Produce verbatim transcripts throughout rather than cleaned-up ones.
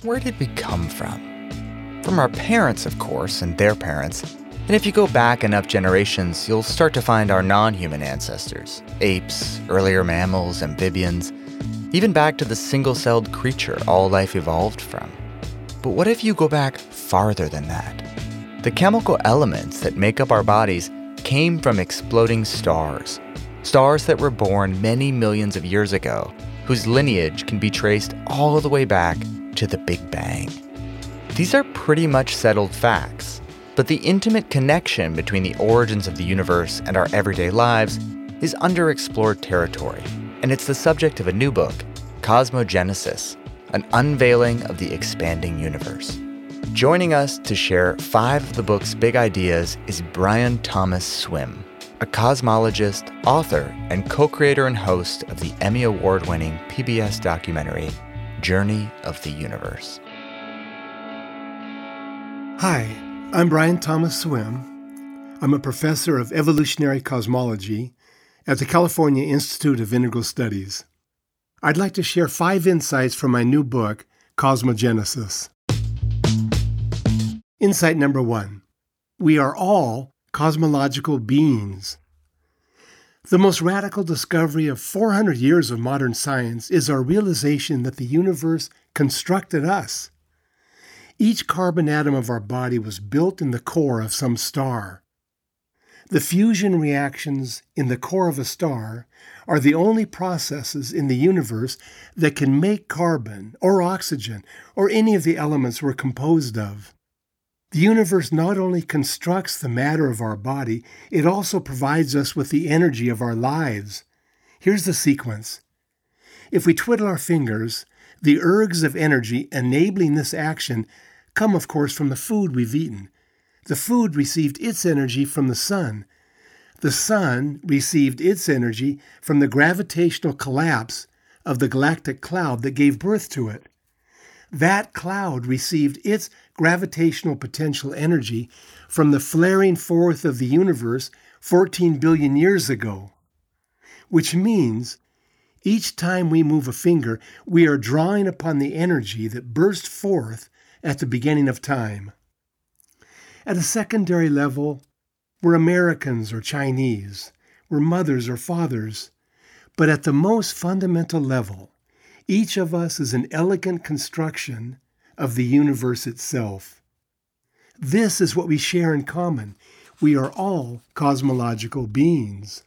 where did we come from? From our parents, of course, and their parents. And if you go back enough generations, you'll start to find our non-human ancestors, apes, earlier mammals, amphibians, even back to the single-celled creature all life evolved from. But what if you go back farther than that? The chemical elements that make up our bodies came from exploding stars. Stars that were born many millions of years ago, whose lineage can be traced all the way back to the Big Bang. These are pretty much settled facts, but the intimate connection between the origins of the universe and our everyday lives is underexplored territory, and it's the subject of a new book, Cosmogenesis, an unveiling of the expanding universe. Joining us to share five of the book's big ideas is Brian Thomas Swimme, a cosmologist, author, and co-creator and host of the Emmy Award-winning P B S documentary, Journey of the Universe. Hi, I'm Brian Thomas Swimme. I'm a professor of evolutionary cosmology at the California Institute of Integral Studies. I'd like to share five insights from my new book, Cosmogenesis. Insight number one, we are all cosmological beings. The most radical discovery of four hundred years of modern science is our realization that the universe constructed us. Each carbon atom of our body was built in the core of some star. The fusion reactions in the core of a star are the only processes in the universe that can make carbon or oxygen or any of the elements we're composed of. The universe not only constructs the matter of our body, it also provides us with the energy of our lives. Here's the sequence. If we twiddle our fingers, the ergs of energy enabling this action come, of course, from the food we've eaten. The food received its energy from the sun. The sun received its energy from the gravitational collapse of the galactic cloud that gave birth to it. That cloud received its gravitational potential energy from the flaring forth of the universe fourteen billion years ago, which means each time we move a finger, we are drawing upon the energy that burst forth at the beginning of time. At a secondary level, we're Americans or Chinese, we're mothers or fathers, but at the most fundamental level, each of us is an elegant construction of the universe itself. This is what we share in common. We are all cosmological beings.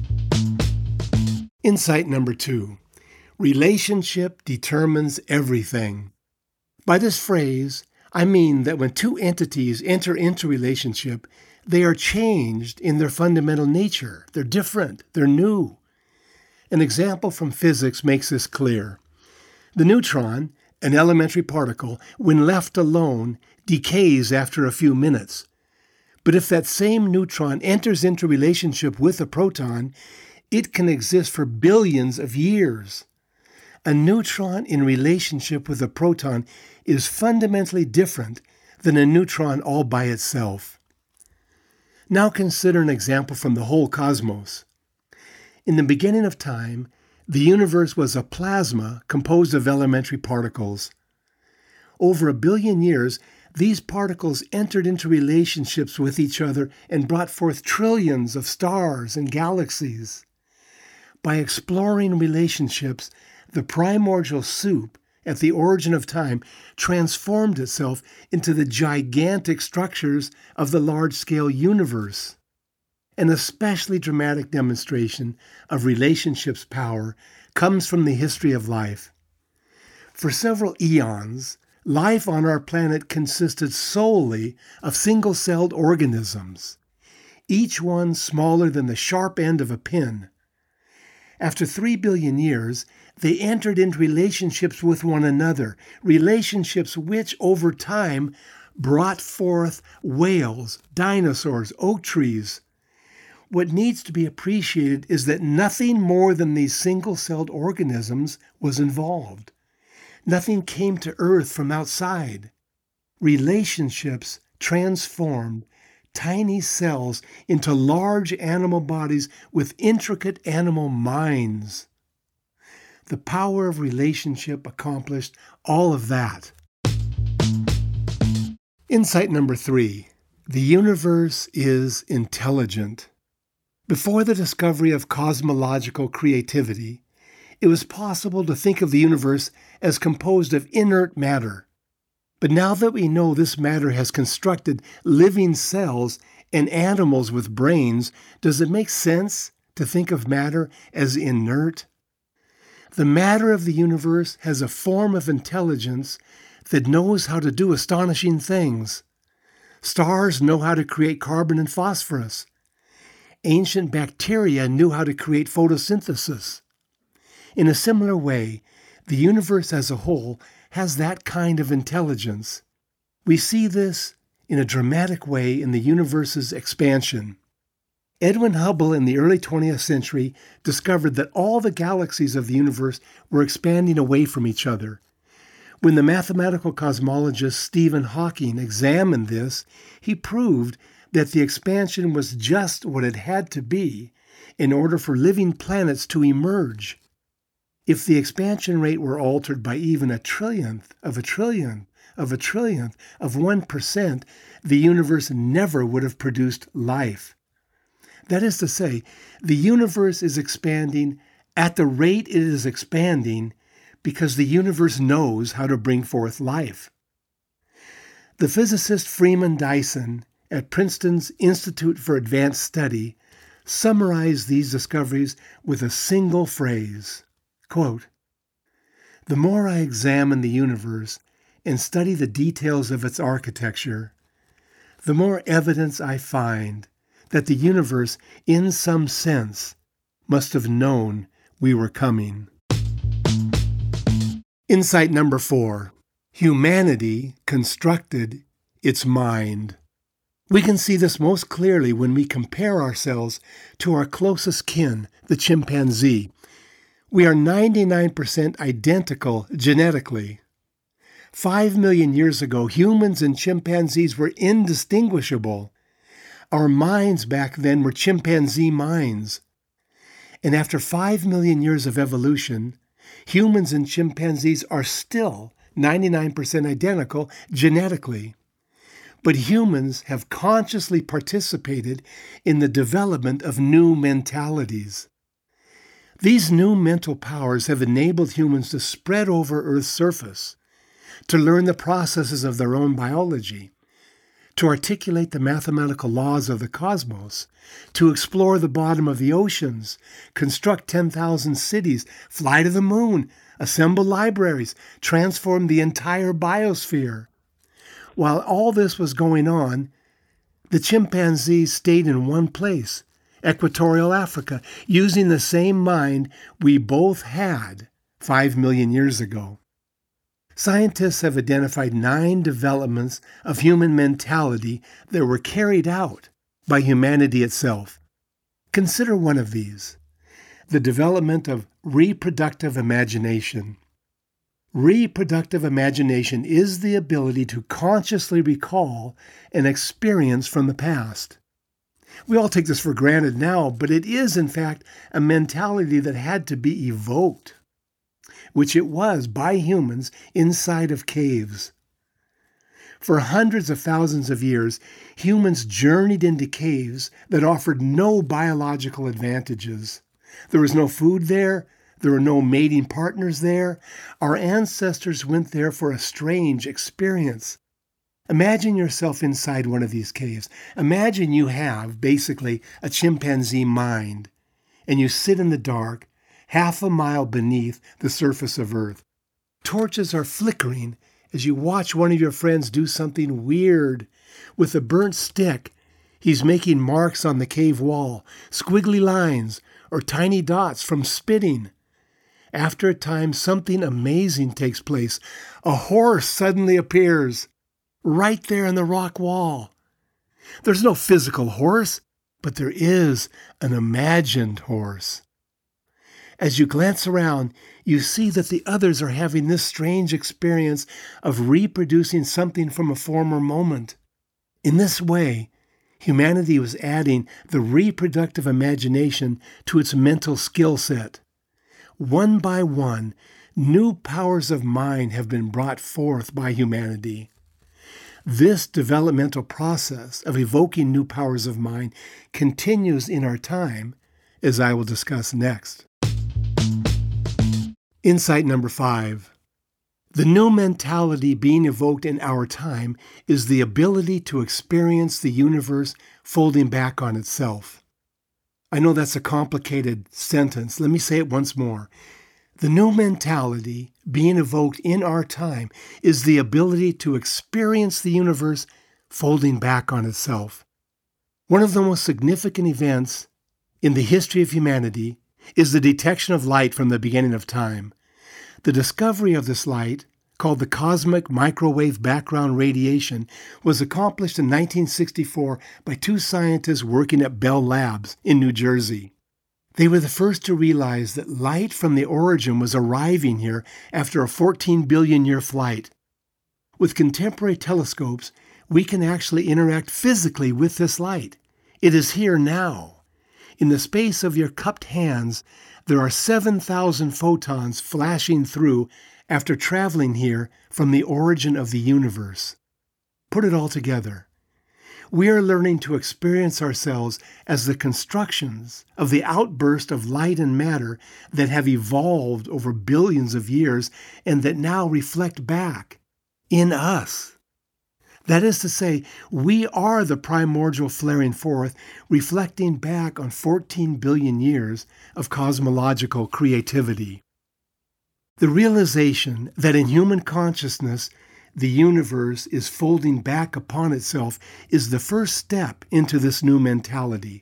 Insight number two, relationship determines everything. By this phrase, I mean that when two entities enter into relationship, they are changed in their fundamental nature. They're different. They're new. An example from physics makes this clear. The neutron, an elementary particle, when left alone, decays after a few minutes. But if that same neutron enters into relationship with a proton, it can exist for billions of years. A neutron in relationship with a proton is fundamentally different than a neutron all by itself. Now consider an example from the whole cosmos. In the beginning of time, the universe was a plasma composed of elementary particles. Over a billion years, these particles entered into relationships with each other and brought forth trillions of stars and galaxies. By exploring relationships, the primordial soup at the origin of time transformed itself into the gigantic structures of the large-scale universe. An especially dramatic demonstration of relationships' power comes from the history of life. For several eons, life on our planet consisted solely of single-celled organisms, each one smaller than the sharp end of a pin. After three billion years, they entered into relationships with one another, relationships which, over time, brought forth whales, dinosaurs, oak trees. What needs to be appreciated is that nothing more than these single-celled organisms was involved. Nothing came to Earth from outside. Relationships transformed tiny cells into large animal bodies with intricate animal minds. The power of relationship accomplished all of that. Insight number three. The universe is intelligent. Before the discovery of cosmological creativity, it was possible to think of the universe as composed of inert matter. But now that we know this matter has constructed living cells and animals with brains, does it make sense to think of matter as inert? The matter of the universe has a form of intelligence that knows how to do astonishing things. Stars know how to create carbon and phosphorus. Ancient bacteria knew how to create photosynthesis. In a similar way, the universe as a whole has that kind of intelligence. We see this in a dramatic way in the universe's expansion. Edwin Hubble in the early twentieth century discovered that all the galaxies of the universe were expanding away from each other. When the mathematical cosmologist Stephen Hawking examined this, he proved that the expansion was just what it had to be in order for living planets to emerge. If the expansion rate were altered by even a trillionth of a trillionth of a trillionth of one percent, the universe never would have produced life. That is to say, the universe is expanding at the rate it is expanding because the universe knows how to bring forth life. The physicist Freeman Dyson at Princeton's Institute for Advanced Study summarized these discoveries with a single phrase, quote, "The more I examine the universe and study the details of its architecture, the more evidence I find that the universe, in some sense, must have known we were coming." Insight number four. Humanity constructed its mind. We can see this most clearly when we compare ourselves to our closest kin, the chimpanzee. We are ninety-nine percent identical genetically. Five million years ago, humans and chimpanzees were indistinguishable. Our minds back then were chimpanzee minds. And after five million years of evolution, humans and chimpanzees are still ninety-nine percent identical genetically. But humans have consciously participated in the development of new mentalities. These new mental powers have enabled humans to spread over Earth's surface, to learn the processes of their own biology, to articulate the mathematical laws of the cosmos, to explore the bottom of the oceans, construct ten thousand cities, fly to the moon, assemble libraries, transform the entire biosphere. While all this was going on, the chimpanzees stayed in one place, Equatorial Africa, using the same mind we both had five million years ago. Scientists have identified nine developments of human mentality that were carried out by humanity itself. Consider one of these, the development of reproductive imagination. Reproductive imagination is the ability to consciously recall an experience from the past. We all take this for granted now, but it is, in fact, a mentality that had to be evoked, which it was by humans inside of caves. For hundreds of thousands of years, humans journeyed into caves that offered no biological advantages. There was no food there. There were no mating partners there. Our ancestors went there for a strange experience. Imagine yourself inside one of these caves. Imagine you have, basically, a chimpanzee mind, and you sit in the dark, half a mile beneath the surface of Earth. Torches are flickering as you watch one of your friends do something weird. With a burnt stick, he's making marks on the cave wall, squiggly lines, or tiny dots from spitting. After a time, something amazing takes place. A horse suddenly appears right there in the rock wall. There's no physical horse, but there is an imagined horse. As you glance around, you see that the others are having this strange experience of reproducing something from a former moment. In this way, humanity was adding the reproductive imagination to its mental skill set. One by one, new powers of mind have been brought forth by humanity. This developmental process of evoking new powers of mind continues in our time, as I will discuss next. Insight number five. The new mentality being evoked in our time is the ability to experience the universe folding back on itself. I know that's a complicated sentence. Let me say it once more. The new mentality being evoked in our time is the ability to experience the universe folding back on itself. One of the most significant events in the history of humanity is the detection of light from the beginning of time. The discovery of this light, called the cosmic microwave background radiation, was accomplished in nineteen sixty-four by two scientists working at Bell Labs in New Jersey. They were the first to realize that light from the origin was arriving here after a fourteen billion year flight. With contemporary telescopes, we can actually interact physically with this light. It is here now. In the space of your cupped hands, there are seven thousand photons flashing through after traveling here from the origin of the universe. Put it all together. We are learning to experience ourselves as the constructions of the outburst of light and matter that have evolved over billions of years and that now reflect back in us. That is to say, we are the primordial flaring forth, reflecting back on fourteen billion years of cosmological creativity. The realization that in human consciousness, the universe is folding back upon itself is the first step into this new mentality.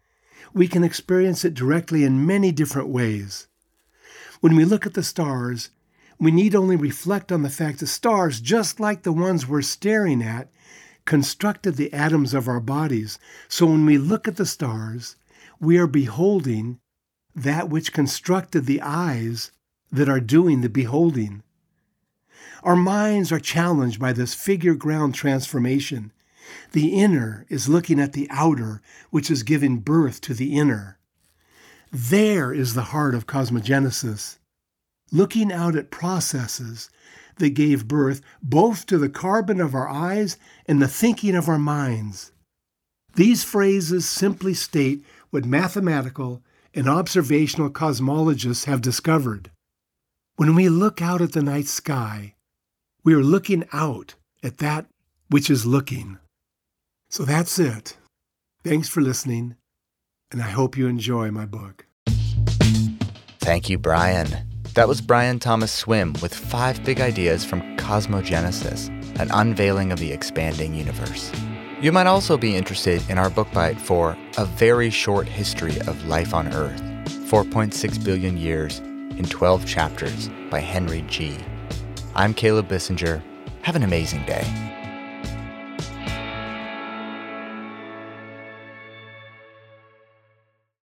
We can experience it directly in many different ways. When we look at the stars, we need only reflect on the fact that stars, just like the ones we're staring at, constructed the atoms of our bodies. So when we look at the stars, we are beholding that which constructed the eyes that are doing the beholding. Our minds are challenged by this figure-ground transformation. The inner is looking at the outer, which is giving birth to the inner. There is the heart of cosmogenesis, looking out at processes that gave birth both to the carbon of our eyes and the thinking of our minds. These phrases simply state what mathematical and observational cosmologists have discovered. When we look out at the night sky, we are looking out at that which is looking. So that's it. Thanks for listening, and I hope you enjoy my book. Thank you, Brian. That was Brian Thomas Swim with five big ideas from Cosmogenesis, an unveiling of the expanding universe. You might also be interested in our book bite for A Very Short History of Life on Earth, four point six billion years in twelve chapters by Henry G. I'm Caleb Bissinger. Have an amazing day.